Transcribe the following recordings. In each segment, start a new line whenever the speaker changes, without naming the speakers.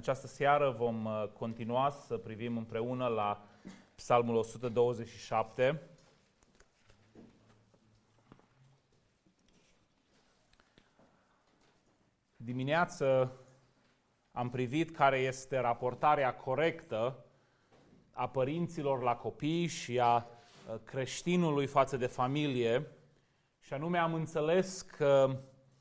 această seară vom continua să privim împreună la Psalmul 127. Dimineață am privit care este raportarea corectă a părinților la copii și a creștinului față de familie, și anume am înțeles că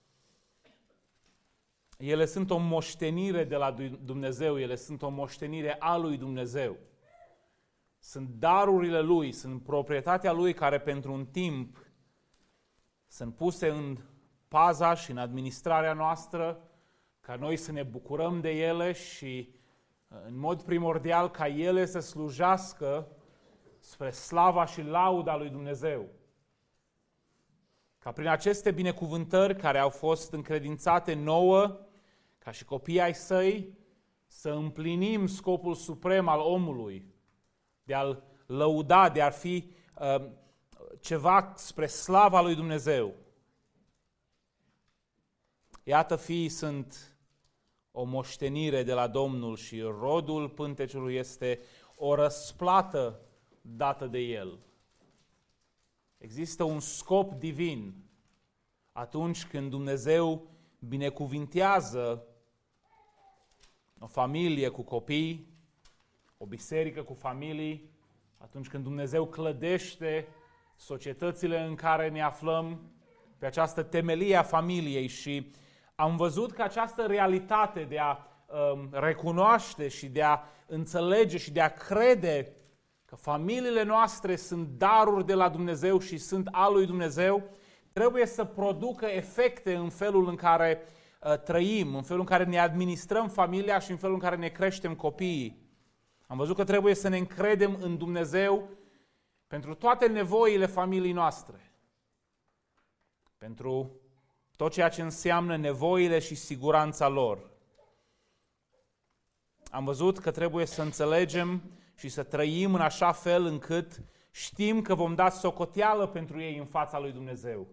ele sunt o moștenire de la Dumnezeu, ele sunt o moștenire a lui Dumnezeu. Sunt darurile Lui, sunt proprietatea Lui care pentru un timp sunt puse în paza și în administrarea noastră, ca noi să ne bucurăm de ele și în mod primordial ca ele să slujească spre slava și lauda lui Dumnezeu. Ca prin aceste binecuvântări care au fost încredințate nouă, ca și copiii ai săi, să împlinim scopul suprem al omului, de a-L lăuda, de a fi ceva spre slava lui Dumnezeu. Iată, fiii sunt o moștenire de la Domnul și rodul pântecului este o răsplată dată de El. Există un scop divin atunci când Dumnezeu binecuvintează o familie cu copii, o biserică cu familii, atunci când Dumnezeu clădește societățile în care ne aflăm pe această temelie a familiei. Și am văzut că această realitate de a recunoaște și de a înțelege și de a crede că familiile noastre sunt daruri de la Dumnezeu și sunt al lui Dumnezeu, trebuie să producă efecte în felul în care trăim, în felul în care ne administrăm familia și în felul în care ne creștem copiii. Am văzut că trebuie să ne încredem în Dumnezeu pentru toate nevoile familiei noastre, pentru tot ceea ce înseamnă nevoile și siguranța lor. Am văzut că trebuie să înțelegem și să trăim în așa fel încât știm că vom da socoteală pentru ei în fața lui Dumnezeu.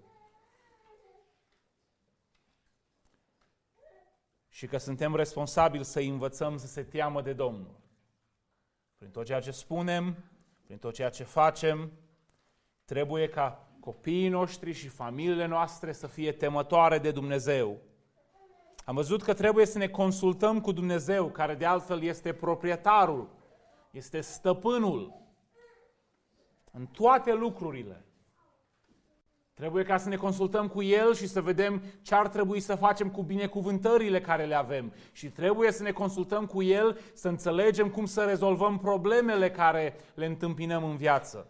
Și că suntem responsabili să învățăm să se teamă de Domnul. Prin tot ceea ce spunem, prin tot ceea ce facem, trebuie ca copiii noștri și familiile noastre să fie temătoare de Dumnezeu. Am văzut că trebuie să ne consultăm cu Dumnezeu, care de altfel este proprietarul, este stăpânul în toate lucrurile. Trebuie ca să ne consultăm cu El și să vedem ce ar trebui să facem cu binecuvântările care le avem. Și trebuie să ne consultăm cu El să înțelegem cum să rezolvăm problemele care le întâmpinăm în viață.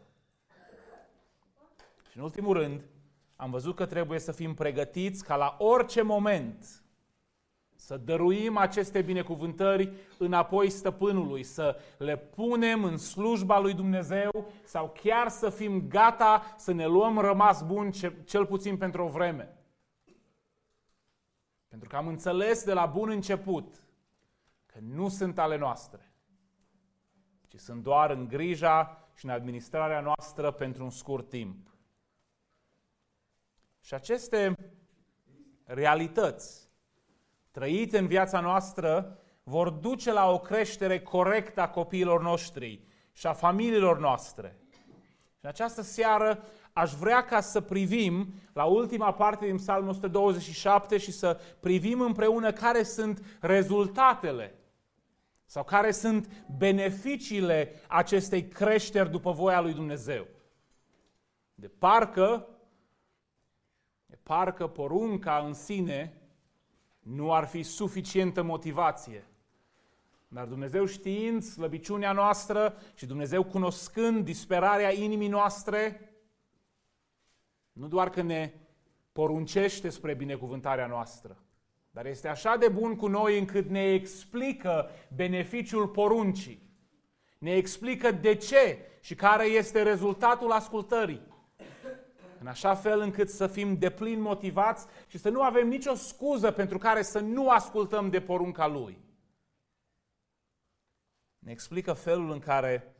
Și în ultimul rând, am văzut că trebuie să fim pregătiți ca la orice moment să dăruim aceste binecuvântări înapoi stăpânului, să le punem în slujba lui Dumnezeu sau chiar să fim gata să ne luăm rămas bun cel puțin pentru o vreme. Pentru că am înțeles de la bun început că nu sunt ale noastre, ci sunt doar în grija și în administrarea noastră pentru un scurt timp. Și aceste realități trăite în viața noastră vor duce la o creștere corectă a copiilor noștri și a familiilor noastre. Și în această seară aș vrea ca să privim la ultima parte din Psalmul 127 și să privim împreună care sunt rezultatele sau care sunt beneficiile acestei creșteri după voia lui Dumnezeu. De parcă porunca în sine nu ar fi suficientă motivație. Dar Dumnezeu știind slăbiciunea noastră și Dumnezeu cunoscând disperarea inimii noastre, nu doar că ne poruncește spre binecuvântarea noastră, dar este așa de bun cu noi încât ne explică beneficiul poruncii. Ne explică de ce și care este rezultatul ascultării. În așa fel încât să fim deplin motivați și să nu avem nicio scuză pentru care să nu ascultăm de porunca Lui. Ne explică felul în care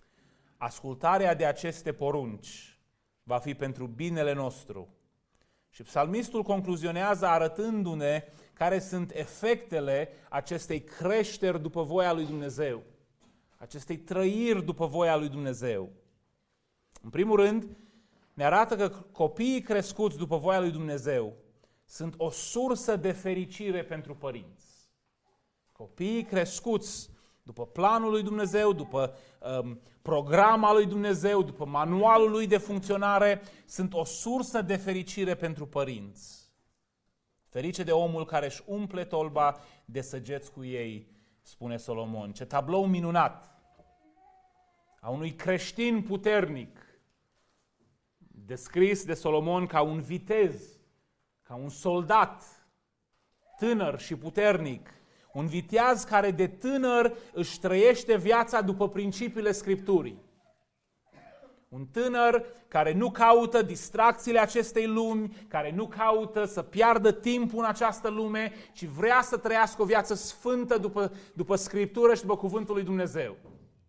ascultarea de aceste porunci va fi pentru binele nostru Și psalmistul concluzionează arătându-ne care sunt efectele acestei creșteri după voia lui Dumnezeu, acestei trăiri după voia lui Dumnezeu. În primul rând, ne arată că copiii crescuți după voia lui Dumnezeu sunt o sursă de fericire pentru părinți. Copiii crescuți după planul lui Dumnezeu, după programa lui Dumnezeu, după manualul lui de funcționare, sunt o sursă de fericire pentru părinți. Ferice de omul care își umple tolba de săgeți cu ei, spune Solomon. Ce tablou minunat a unui creștin puternic, descris de Solomon ca un vitez, ca un soldat tânăr și puternic, un viteaz care de tânăr își trăiește viața după principiile Scripturii. Un tânăr care nu caută distracțiile acestei lumi, care nu caută să piardă timpul în această lume, ci vrea să trăiască o viață sfântă după Scriptură și după Cuvântul lui Dumnezeu.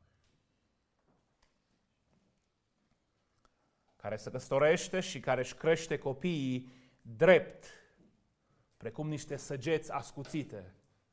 Care se căsătorește și care își crește copiii drept, precum niște săgeți ascuțite.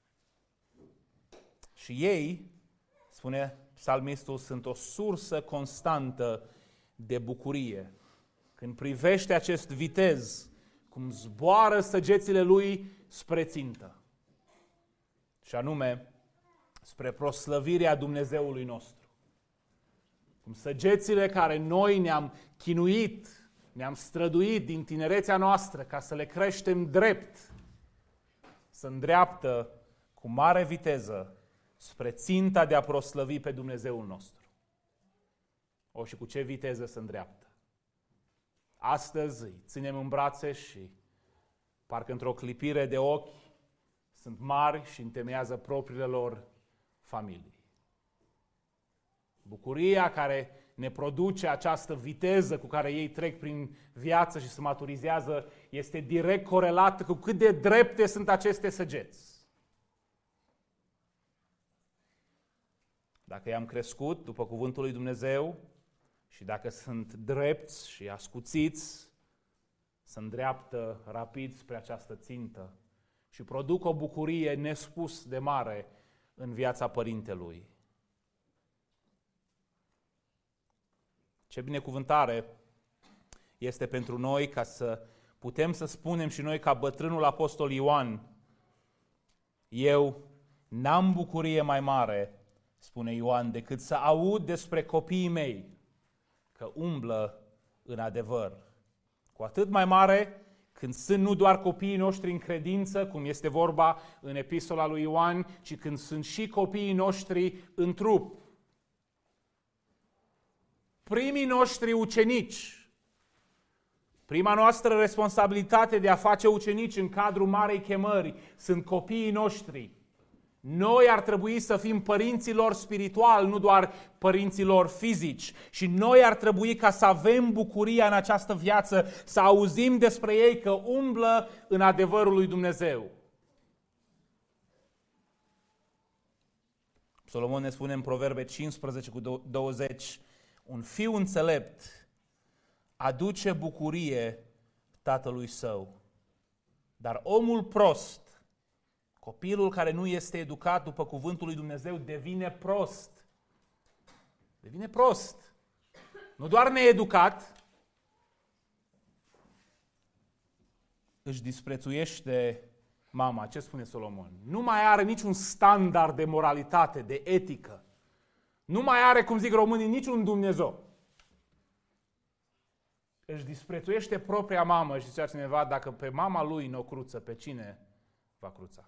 Și ei, spune psalmistul, sunt o sursă constantă de bucurie. Când privește acest vitez, cum zboară săgețile lui spre țintă. Și anume, spre proslăvirea Dumnezeului nostru. Cum săgețile care noi ne-am chinuit, ne-am străduit din tinerețea noastră ca să le creștem drept, se îndreaptă cu mare viteză spre ținta de a proslăvi pe Dumnezeul nostru. O, și cu ce viteză se îndreaptă? Astăzi îi ținem în brațe și parcă într-o clipire de ochi sunt mari și întemeiază propriile lor familii. Bucuria care ne produce această viteză cu care ei trec prin viață și se maturizează este direct corelată cu cât de drepte sunt aceste săgeți. Dacă i-am crescut după cuvântul lui Dumnezeu și dacă sunt drepți și ascuțiți, se îndreaptă rapid spre această țintă și produc o bucurie nespus de mare în viața părintelui. Ce binecuvântare este pentru noi ca să putem să spunem și noi ca bătrânul apostol Ioan: eu n-am bucurie mai mare, spune Ioan, decât să aud despre copiii mei că umblă în adevăr. Cu atât mai mare când sunt nu doar copiii noștri în credință, cum este vorba în epistola lui Ioan, ci când sunt și copiii noștri în trup. Primii noștri ucenici, prima noastră responsabilitate de a face ucenici în cadrul Marei Chemări sunt copiii noștri. Noi ar trebui să fim părinților spirituali, nu doar părinților fizici. Și noi ar trebui ca să avem bucuria în această viață, să auzim despre ei că umblă în adevărul lui Dumnezeu. Solomon ne spune în Proverbe 15:20, un fiu înțelept aduce bucurie tatălui său, dar omul prost, copilul care nu este educat după cuvântul lui Dumnezeu, devine prost. Devine prost. Nu doar needucat, își disprețuiește mama. Ce spune Solomon? Nu mai are niciun standard de moralitate, de etică. Nu mai are, cum zic românii, niciun Dumnezeu. Își disprețuiește propria mamă și zicea cineva, dacă pe mama lui n-o cruță, pe cine va cruța?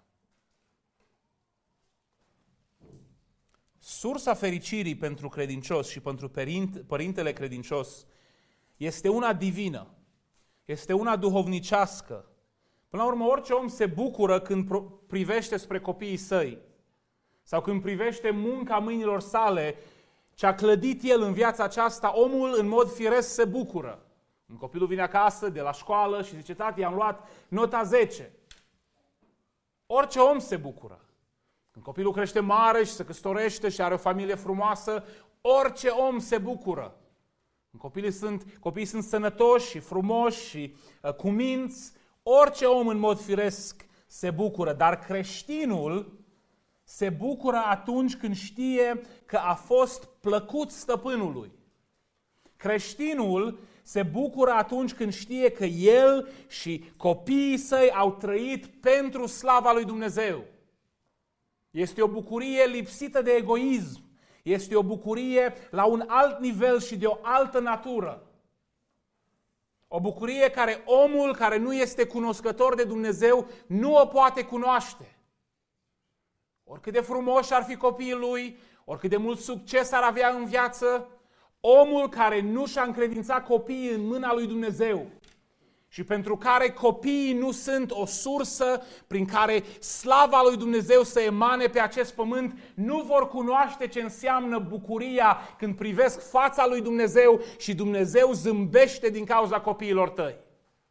Sursa fericirii pentru credincios și pentru părintele credincios este una divină, este una duhovnicească. Până la urmă, orice om se bucură când privește spre copiii săi sau când privește munca mâinilor sale, ce a clădit el în viața aceasta, omul în mod firesc se bucură. Un copilul vine acasă de la școală și zice, tati, am luat nota 10. Orice om se bucură. Când copilul crește mare și se căsătorește și are o familie frumoasă, orice om se bucură. Copiii sunt sănătoși și frumoși și cuminți, orice om în mod firesc se bucură, dar creștinul se bucură atunci când știe că a fost plăcut stăpânului. Creștinul se bucură atunci când știe că el și copiii săi au trăit pentru slava lui Dumnezeu. Este o bucurie lipsită de egoism. Este o bucurie la un alt nivel și de o altă natură. O bucurie care omul care nu este cunoscător de Dumnezeu nu o poate cunoaște. Oricât de frumoși ar fi copiii lui, oricât de mult succes ar avea în viață, omul care nu și-a încredințat copiii în mâna lui Dumnezeu și pentru care copiii nu sunt o sursă prin care slava lui Dumnezeu să emane pe acest pământ, nu vor cunoaște ce înseamnă bucuria când privesc fața lui Dumnezeu și Dumnezeu zâmbește din cauza copiilor tăi.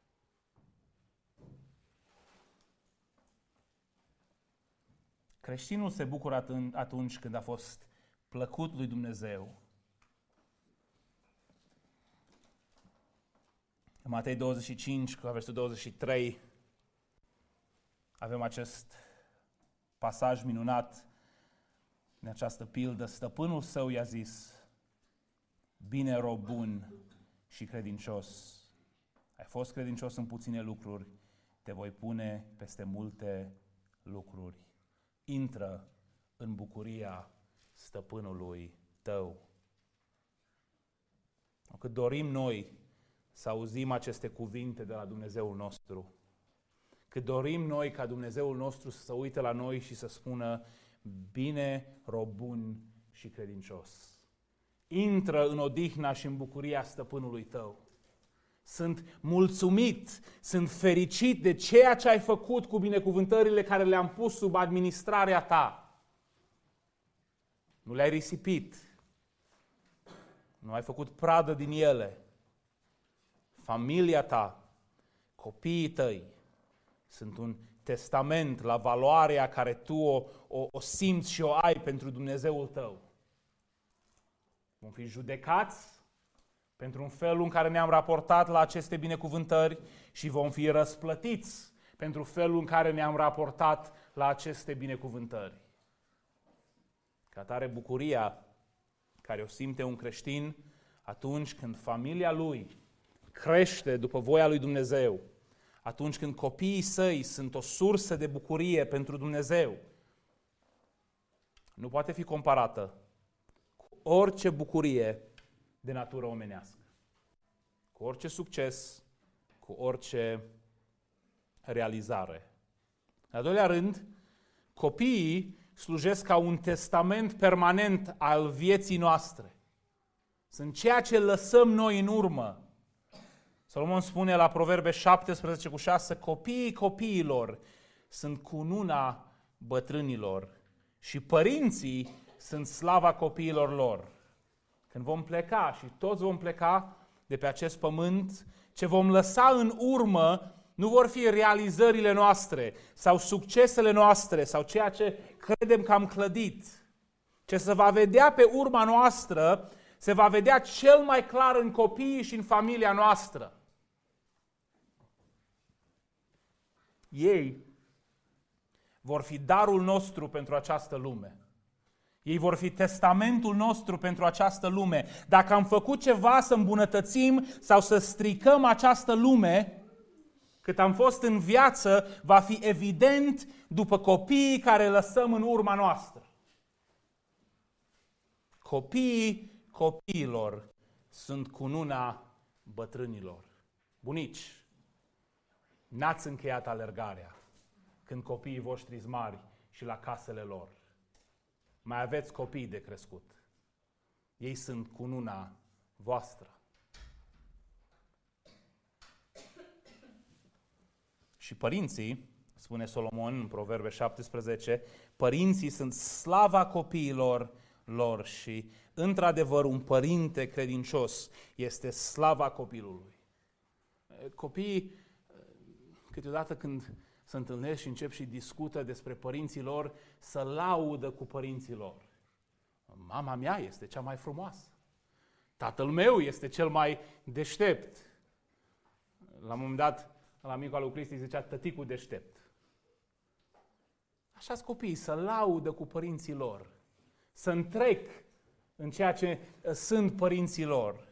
Creștinul se bucură atunci când a fost plăcut lui Dumnezeu. În Matei 25, cu versetul 23, avem acest pasaj minunat în această pildă. Stăpânul său i-a zis: bine, rob bun și credincios. Ai fost credincios în puține lucruri, te voi pune peste multe lucruri. Intră în bucuria stăpânului tău. Cât dorim noi să auzim aceste cuvinte de la Dumnezeul nostru, cât dorim noi ca Dumnezeul nostru să se uite la noi și să spună: bine, rob bun și credincios. Intră în odihna și în bucuria stăpânului tău. Sunt mulțumit, sunt fericit de ceea ce ai făcut cu binecuvântările care le-am pus sub administrarea ta. Nu le-ai risipit, nu ai făcut pradă din ele. Familia ta, copiii tăi sunt un testament la valoarea care tu o simți și o ai pentru Dumnezeul tău. Vom fi judecați pentru un felul în care ne-am raportat la aceste binecuvântări și vom fi răsplătiți pentru felul în care ne-am raportat la aceste binecuvântări. Ca atare, bucuria care o simte un creștin atunci când familia lui crește după voia lui Dumnezeu, atunci când copiii săi sunt o sursă de bucurie pentru Dumnezeu, nu poate fi comparată cu orice bucurie de natură omenească, cu orice succes, cu orice realizare. În al doilea rând, copiii slujesc ca un testament permanent al vieții noastre. Sunt ceea ce lăsăm noi în urmă. Solomon spune la Proverbe 17:6: copiii copiilor sunt cununa bătrânilor și părinții sunt slava copiilor lor. Când vom pleca, și toți vom pleca de pe acest pământ, ce vom lăsa în urmă nu vor fi realizările noastre sau succesele noastre sau ceea ce credem că am clădit. Ce se va vedea pe urma noastră se va vedea cel mai clar în copiii și în familia noastră. Ei vor fi darul nostru pentru această lume. Ei vor fi testamentul nostru pentru această lume. Dacă am făcut ceva să îmbunătățim sau să stricăm această lume, cât am fost în viață, va fi evident după copiii care lăsăm în urma noastră. Copiii copiilor sunt cununa bătrânilor. Bunici, n-ați încheiat alergarea când copiii voștri sunt mari și la casele lor. Mai aveți copii de crescut. Ei sunt cununa voastră. Și părinții, spune Solomon în Proverbe 17, părinții sunt slava copiilor lor și, într-adevăr, un părinte credincios este slava copilului. Copiii, câteodată când se întâlnesc și încep și discută despre părinții lor, să laudă cu părinții lor. Mama mea este cea mai frumoasă. Tatăl meu este cel mai deștept. La un moment dat, la micul al lui Cristi zicea tăticul deștept. Așa-s copiii, să laudă cu părinții lor, să întrec în ceea ce sunt părinții lor.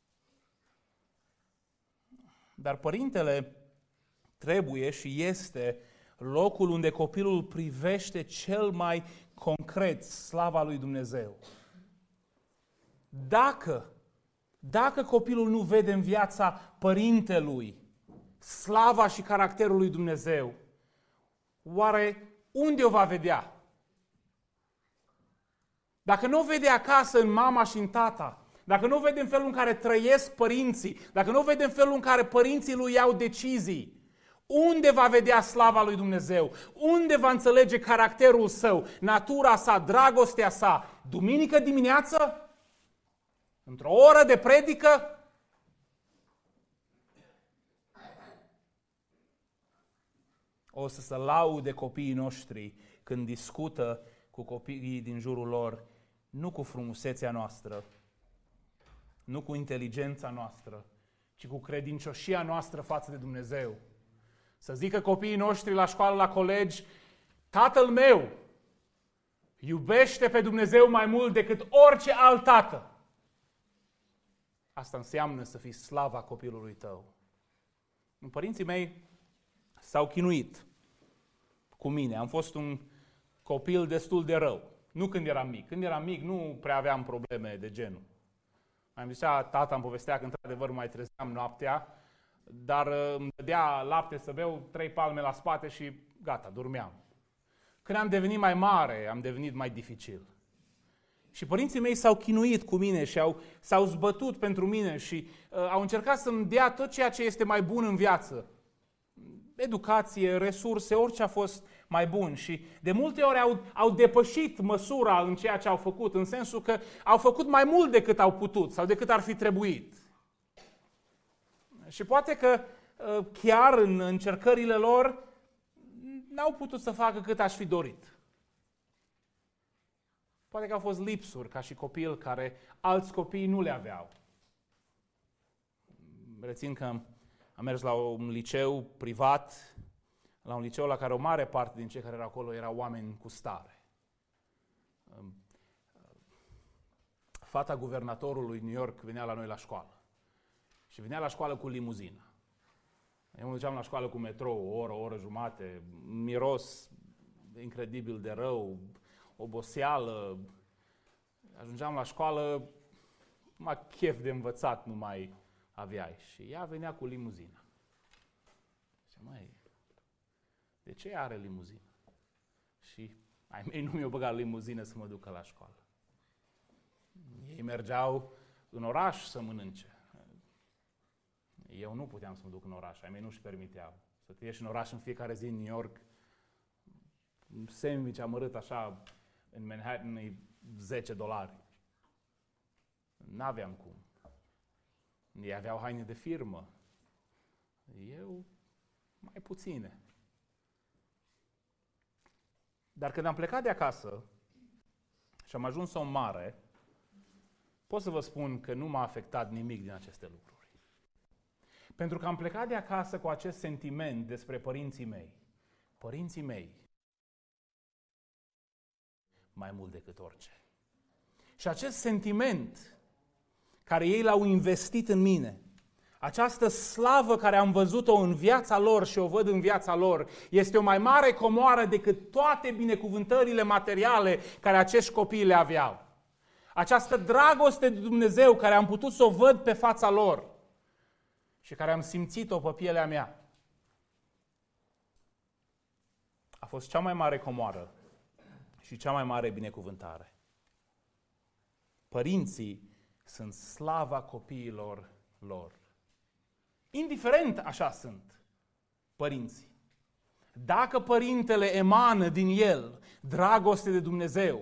Dar părintele trebuie și este locul unde copilul privește cel mai concret slava lui Dumnezeu. Dacă copilul nu vede în viața părintelui slava și caracterul lui Dumnezeu, oare unde o va vedea? Dacă nu o vede acasă în mama și în tata, dacă nu o vede în felul în care trăiesc părinții, dacă nu o vede în felul în care părinții lui iau decizii, unde va vedea slava lui Dumnezeu? Unde va înțelege caracterul său, natura sa, dragostea sa? Duminică dimineață? Într-o oră de predică? O să se laude copiii noștri când discută cu copiii din jurul lor, nu cu frumusețea noastră, nu cu inteligența noastră, ci cu credincioșia noastră față de Dumnezeu. Să zică copiii noștri la școală, la colegi, tatăl meu iubește pe Dumnezeu mai mult decât orice alt tată. Asta înseamnă să fii slava copilului tău. Părinții mei s-au chinuit cu mine. Am fost un copil destul de rău. Nu când eram mic. Când eram mic nu prea aveam probleme de genul. Am zicea, tata îmi povestea că într-adevăr mai trezeam noaptea, dar îmi dădea lapte să beau, 3 palme la spate și gata, dormeam. Când am devenit mai mare, am devenit mai dificil. Și părinții mei s-au chinuit cu mine și s-au zbătut pentru mine și au încercat să-mi dea tot ceea ce este mai bun în viață. Educație, resurse, orice a fost mai bun. Și de multe ori au depășit măsura în ceea ce au făcut, în sensul că au făcut mai mult decât au putut sau decât ar fi trebuit. Și poate că chiar în încercările lor n-au putut să facă cât aș fi dorit. Poate că au fost lipsuri ca și copil care alți copii nu le aveau. Rețin că am mers la un liceu privat, la un liceu la care o mare parte din cei care erau acolo erau oameni cu stare. Fata guvernatorului New York venea la noi la școală. Și venea la școală cu limuzină. Eu mă duceam la școală cu metrou, o oră jumate, miros incredibil de rău, oboseală. Ajungeam la școală, numai chef de învățat nu mai aveai. Și ea venea cu limuzină. Și măi, de ce are limuzină? Și ai mei nu mi-au băgat limuzină să mă ducă la școală. Ei mergeau în oraș să mănânce. Eu nu puteam să mă duc în oraș, ai mei nu-și permiteau. Să te ieși în oraș în fiecare zi în New York, un sandwich amărât așa în Manhattan e $10. N-aveam cum. Ei aveau haine de firmă. Eu mai puține. Dar când am plecat de acasă și am ajuns om mare, pot să vă spun că nu m-a afectat nimic din aceste lucruri. Pentru că am plecat de acasă cu acest sentiment despre părinții mei. Părinții mei, mai mult decât orice. Și acest sentiment care ei l-au investit în mine, această slavă care am văzut-o în viața lor și o văd în viața lor, este o mai mare comoară decât toate binecuvântările materiale care acești copii le aveau. Această dragoste de Dumnezeu care am putut să o văd pe fața lor și care am simțit-o pe pielea mea, a fost cea mai mare comoară și cea mai mare binecuvântare. Părinții sunt slava copiilor lor. Indiferent așa sunt părinții. Dacă părintele emană din el dragoste de Dumnezeu,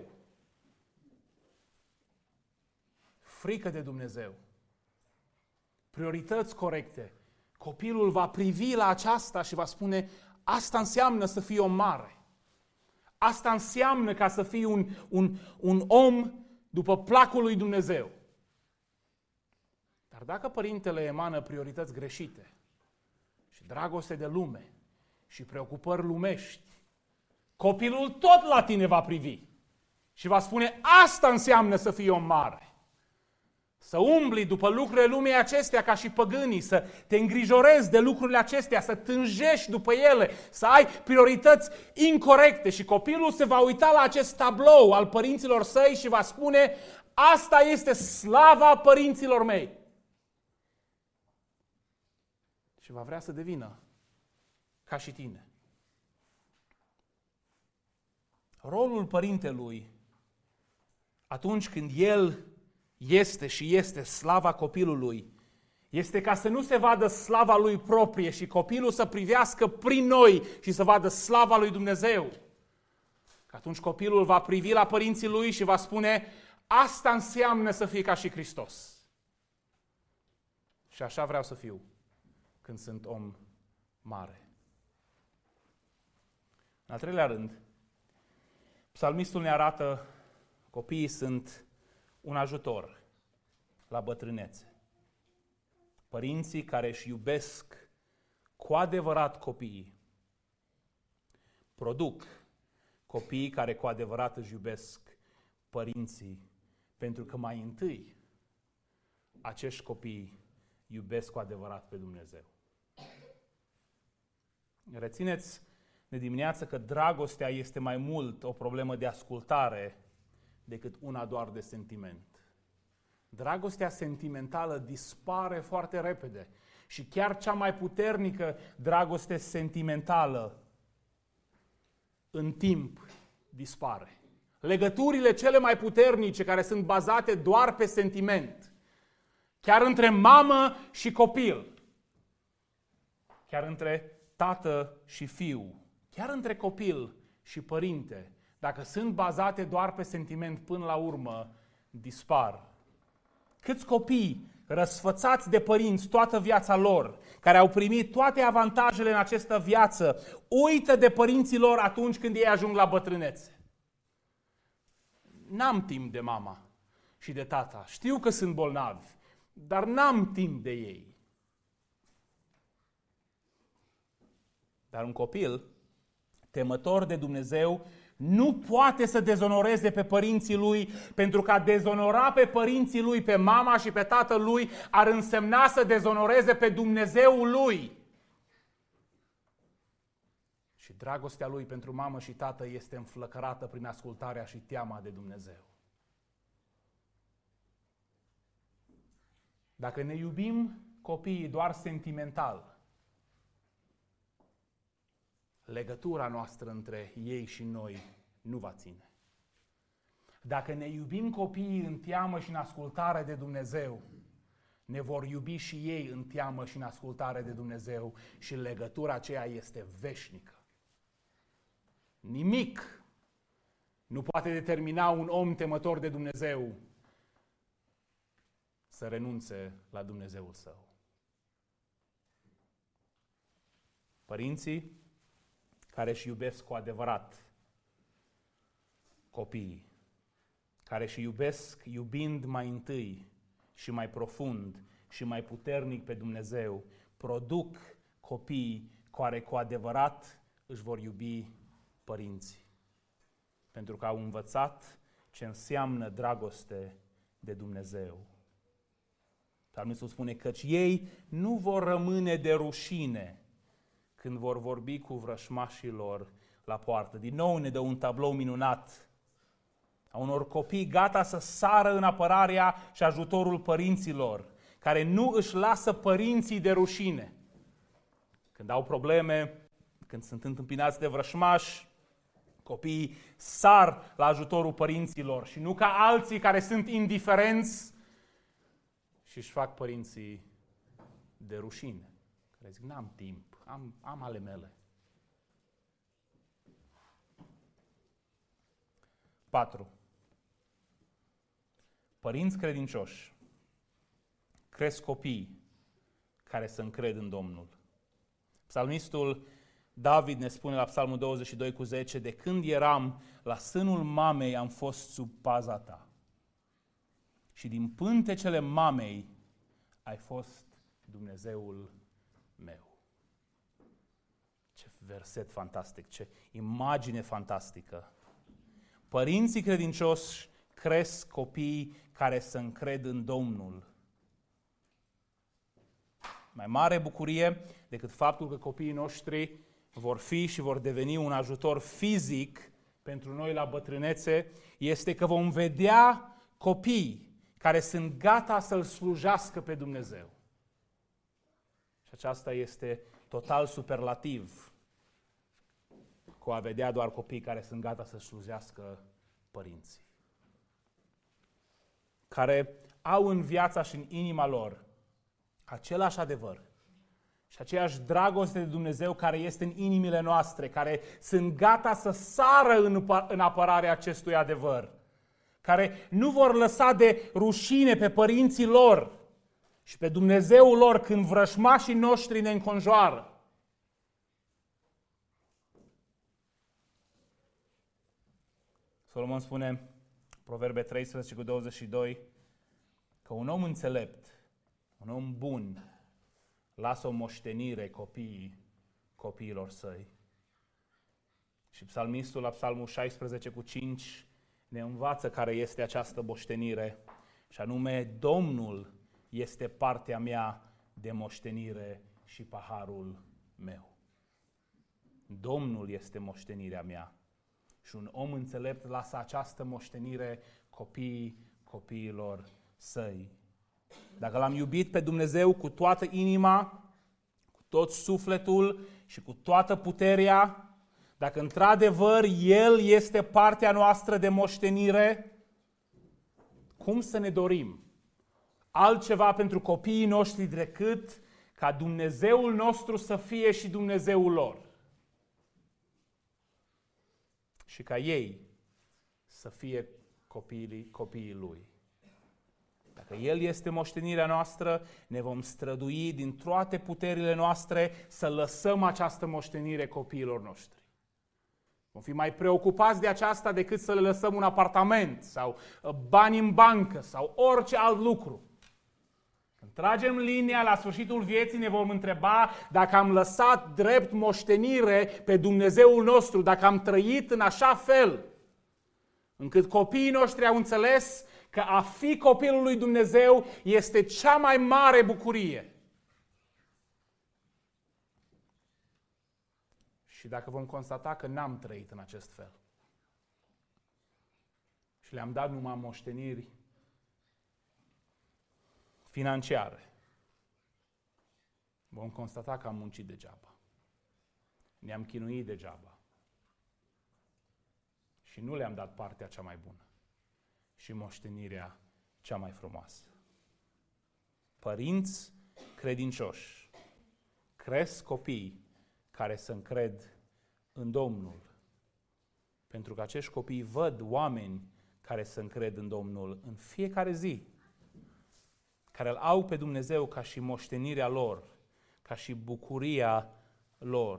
frică de Dumnezeu, priorități corecte, copilul va privi la aceasta și va spune, asta înseamnă să fii om mare. Asta înseamnă ca să fii un om după placul lui Dumnezeu. Dar dacă părintele emană priorități greșite și dragoste de lume și preocupări lumești, copilul tot la tine va privi și va spune: asta înseamnă să fii om mare. Să umbli după lucrurile lumii acestea ca și păgânii, să te îngrijorezi de lucrurile acestea, să tânjești după ele, să ai priorități incorecte și copilul se va uita la acest tablou al părinților săi și va spune: asta este slava părinților mei. Și va vrea să devină ca și tine. Rolul părintelui, atunci când el este și este slava copilului, este ca să nu se vadă slava lui proprie și copilul să privească prin noi și să vadă slava lui Dumnezeu. Că atunci copilul va privi la părinții lui și va spune: asta înseamnă să fii ca și Hristos. Și așa vreau să fiu când sunt om mare. În al treilea rând, psalmistul ne arată: copiii sunt un ajutor la bătrânețe. Părinții care își iubesc cu adevărat copiii produc copiii care cu adevărat își iubesc părinții, pentru că mai întâi acești copii iubesc cu adevărat pe Dumnezeu. Rețineți de dimineață că dragostea este mai mult o problemă de ascultare decât una doar de sentiment. Dragostea sentimentală dispare foarte repede și chiar cea mai puternică dragoste sentimentală în timp dispare. Legăturile cele mai puternice care sunt bazate doar pe sentiment, chiar între mamă și copil, chiar între tată și fiu, chiar între copil și părinte, dacă sunt bazate doar pe sentiment, până la urmă dispar. Câți copii răsfățați de părinți toată viața lor, care au primit toate avantajele în această viață, uită de părinții lor atunci când ei ajung la bătrânețe. N-am timp de mama și de tata. Știu că sunt bolnavi, dar n-am timp de ei. Dar un copil temător de Dumnezeu nu poate să dezonoreze pe părinții lui, pentru că a dezonora pe părinții lui, pe mama și pe tatăl lui, ar însemna să dezonoreze pe Dumnezeul lui. Și dragostea lui pentru mamă și tată este înflăcărată prin ascultarea și teama de Dumnezeu. Dacă ne iubim copiii doar sentimental, legătura noastră între ei și noi nu va ține. Dacă ne iubim copiii în teamă și în ascultare de Dumnezeu, ne vor iubi și ei în teamă și în ascultare de Dumnezeu și legătura aceea este veșnică. Nimic nu poate determina un om temător de Dumnezeu să renunțe la Dumnezeul său. Părinții care își iubesc cu adevărat copiii, care își iubesc iubind mai întâi și mai profund și mai puternic pe Dumnezeu, produc copii care cu adevărat își vor iubi părinții. Pentru că au învățat ce înseamnă dragoste de Dumnezeu. Psalmistul spune: căci ei nu vor rămâne de rușine când vor vorbi cu vrășmașii lor la poartă. Din nou ne dă un tablou minunat a unor copii gata să sară în apărarea și ajutorul părinților, care nu își lasă părinții de rușine. Când au probleme, când sunt întâmpinați de vrășmași, copiii sar la ajutorul părinților și nu ca alții care sunt indiferenți și își fac părinții de rușine. Care zic: n-am timp, am ale mele. 4. Părinți credincioși cresc copii care se încred în Domnul. Psalmistul David ne spune la Psalmul 22:10: de când eram la sânul mamei am fost sub paza ta și din pântecele mamei ai fost Dumnezeul meu. Ce verset fantastic, ce imagine fantastică. Părinții credincioși cresc copii care se încred în Domnul. Mai mare bucurie decât faptul că copiii noștri vor fi și vor deveni un ajutor fizic pentru noi la bătrânețe, este că vom vedea copii care sunt gata să-L slujească pe Dumnezeu. Și aceasta este total superlativ cu a vedea doar copii care sunt gata să slujească părinții. Care au în viața și în inima lor același adevăr și aceeași dragoste de Dumnezeu care este în inimile noastre, care sunt gata să sară în apărarea acestui adevăr, care nu vor lăsa de rușine pe părinții lor și pe Dumnezeul lor când vrășmașii noștri ne înconjoară. Solomon spune, Proverbe 13:22, că un om înțelept, un om bun, lasă o moștenire copiilor săi. Și psalmistul la Psalmul 16:5 ne învață care este această moștenire, și anume, Domnul este partea mea de moștenire și paharul meu. Domnul este moștenirea mea. Și un om înțelept lasă această moștenire copiilor săi. Dacă l-am iubit pe Dumnezeu cu toată inima, cu tot sufletul și cu toată puterea, dacă într-adevăr El este partea noastră de moștenire, cum să ne dorim altceva pentru copiii noștri decât ca Dumnezeul nostru să fie și Dumnezeul lor? Și ca ei să fie copiii Lui. Dacă El este moștenirea noastră, ne vom strădui din toate puterile noastre să lăsăm această moștenire copiilor noștri. Vom fi mai preocupați de aceasta decât să le lăsăm un apartament sau bani în bancă sau orice alt lucru. Când tragem linia la sfârșitul vieții, ne vom întreba dacă am lăsat drept moștenire pe Dumnezeul nostru, dacă am trăit în așa fel încât copiii noștri au înțeles că a fi copilul lui Dumnezeu este cea mai mare bucurie. Și dacă vom constata că n-am trăit în acest fel și le-am dat numai moșteniri financiare, vom constata că am muncit degeaba. Ne-am chinuit degeaba. Și nu le-am dat partea cea mai bună și moștenirea cea mai frumoasă. Părinți credincioși cresc copii care se încred în Domnul. Pentru că acești copii văd oameni care se încred în Domnul în fiecare zi, care îl au pe Dumnezeu ca și moștenirea lor, ca și bucuria lor.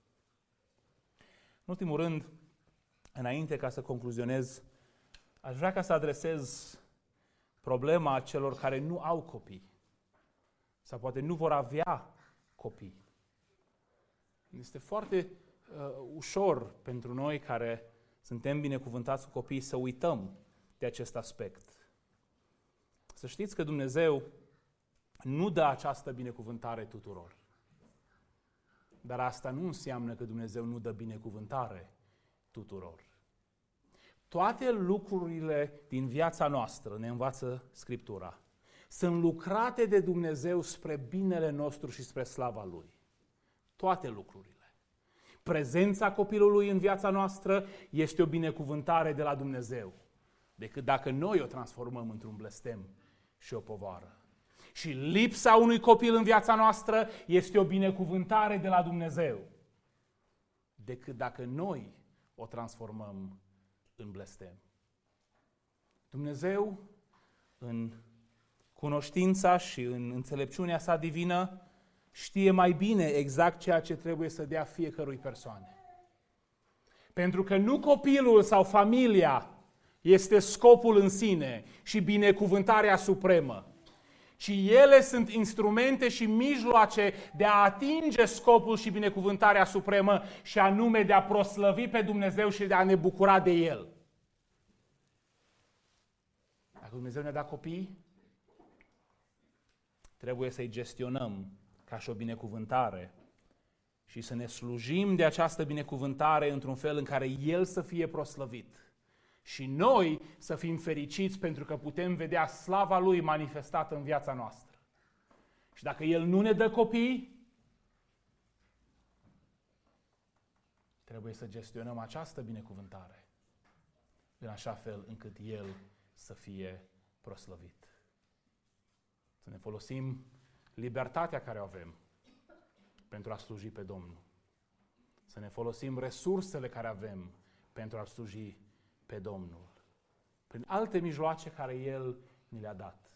În ultimul rând, înainte ca să concluzionez, aș vrea ca să adresez problema celor care nu au copii sau poate nu vor avea copii. Este foarte ușor pentru noi care suntem binecuvântați cu copii să uităm de acest aspect. Să știți că Dumnezeu nu dă această binecuvântare tuturor. Dar asta nu înseamnă că Dumnezeu nu dă binecuvântare tuturor. Toate lucrurile din viața noastră, ne învață Scriptura, sunt lucrate de Dumnezeu spre binele nostru și spre slava Lui. Toate lucrurile. Prezența copilului în viața noastră este o binecuvântare de la Dumnezeu, decât dacă noi o transformăm într-un blestem și o povară. Și lipsa unui copil în viața noastră este o binecuvântare de la Dumnezeu, decât dacă noi o transformăm în blestem. Dumnezeu, în cunoștința și în înțelepciunea sa divină, știe mai bine exact ceea ce trebuie să dea fiecărui persoane. Pentru că nu copilul sau familia este scopul în sine și binecuvântarea supremă, ci ele sunt instrumente și mijloace de a atinge scopul și binecuvântarea supremă, și anume de a proslăvi pe Dumnezeu și de a ne bucura de El. Dacă Dumnezeu ne-a dat copii, trebuie să-i gestionăm ca și o binecuvântare și să ne slujim de această binecuvântare într-un fel în care El să fie proslăvit și noi să fim fericiți pentru că putem vedea slava Lui manifestată în viața noastră. Și dacă El nu ne dă copii, trebuie să gestionăm această binecuvântare în așa fel încât El să fie proslăvit. Să ne folosim libertatea care o avem pentru a sluji pe Domnul. Să ne folosim resursele care avem pentru a sluji pe Domnul. Prin alte mijloace care El ni le-a dat.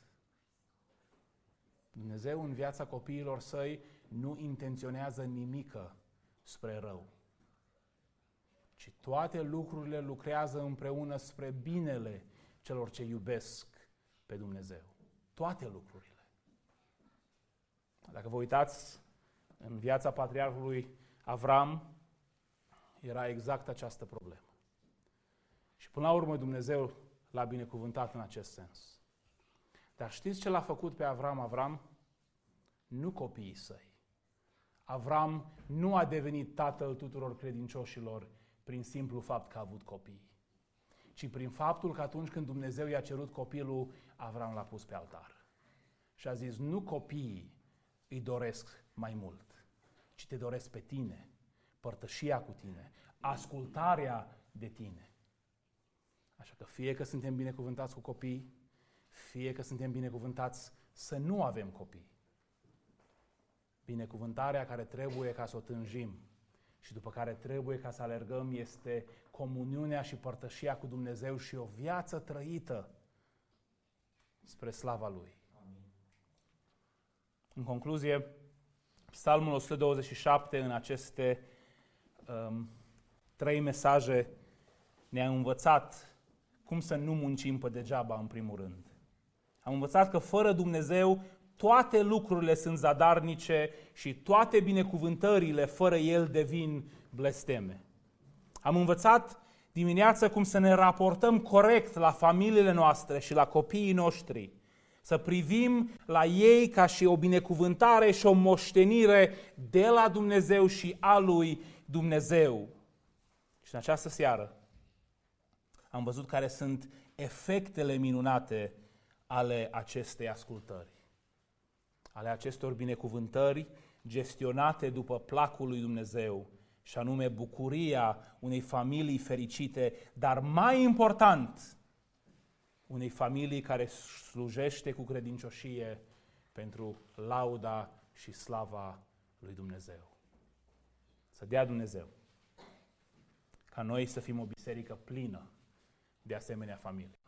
Dumnezeu în viața copiilor Săi nu intenționează nimică spre rău, ci toate lucrurile lucrează împreună spre binele celor ce iubesc pe Dumnezeu. Toate lucrurile. Dacă vă uitați în viața patriarhului Avram, era exact această problemă. Și până la urmă Dumnezeu l-a binecuvântat în acest sens. Dar știți ce l-a făcut pe Avram? Avram? Nu copiii săi. Avram nu a devenit tatăl tuturor credincioșilor prin simplu fapt că a avut copii, ci prin faptul că atunci când Dumnezeu i-a cerut copilul, Avram l-a pus pe altar. Și a zis, nu copiii îi doresc mai mult, ci te doresc pe tine, părtășia cu tine, ascultarea de tine. Așa că fie că suntem binecuvântați cu copii, fie că suntem binecuvântați să nu avem copii. Binecuvântarea care trebuie ca să o tânjim și după care trebuie ca să alergăm este comuniunea și părtășia cu Dumnezeu și o viață trăită spre slava Lui. În concluzie, Psalmul 127 în aceste 3 mesaje ne-a învățat cum să nu muncim pe degeaba în primul rând. Am învățat că fără Dumnezeu toate lucrurile sunt zadarnice și toate binecuvântările fără El devin blesteme. Am învățat dimineața cum să ne raportăm corect la familiile noastre și la copiii noștri. Să privim la ei ca și o binecuvântare și o moștenire de la Dumnezeu și a lui Dumnezeu. Și în această seară am văzut care sunt efectele minunate ale acestei ascultări, ale acestor binecuvântări gestionate după placul lui Dumnezeu, și anume bucuria unei familii fericite, dar mai important, unei familii care slujește cu credincioșie pentru lauda și slava lui Dumnezeu. Să dea Dumnezeu ca noi să fim o biserică plină de asemenea familii.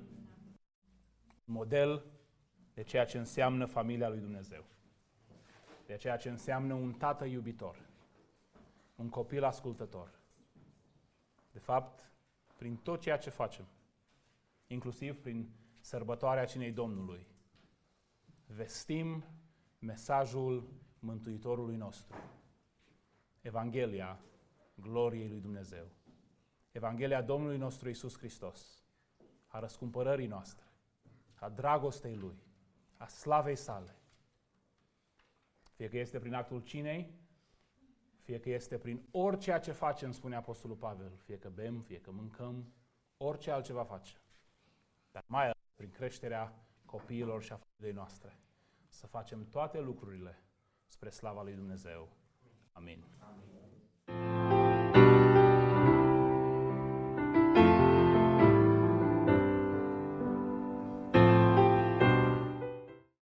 Model de ceea ce înseamnă familia lui Dumnezeu. De ceea ce înseamnă un tată iubitor, un copil ascultător. De fapt, prin tot ceea ce facem, inclusiv prin sărbătoarea Cinei Domnului, vestim mesajul Mântuitorului nostru, Evanghelia gloriei lui Dumnezeu, Evanghelia Domnului nostru Iisus Hristos, a răscumpărării noastre, a dragostei Lui, a slavei sale. Fie că este prin actul cinei, fie că este prin orice ce facem, spune Apostolul Pavel, fie că bem, fie că mâncăm, orice altceva facem. Dar mai ales prin creșterea copiilor și a familiei noastre. Să facem toate lucrurile spre slava lui Dumnezeu. Amin. Amin.